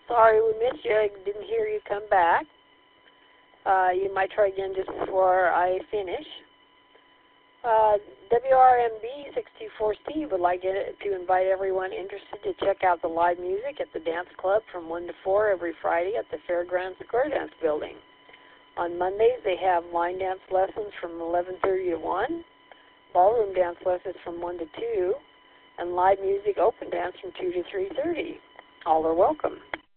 Sorry we missed you. I didn't hear you come back. You might try again just before I finish. WRMB 64 Steve would like to invite everyone interested to check out the live music at the dance club from 1 to 4 every Friday at the Fairgrounds Square Dance Building. On Mondays, they have line dance lessons from 11:30 to 1, ballroom dance lessons from 1 to 2, and live music open dance from 2 to 3:30. All are welcome.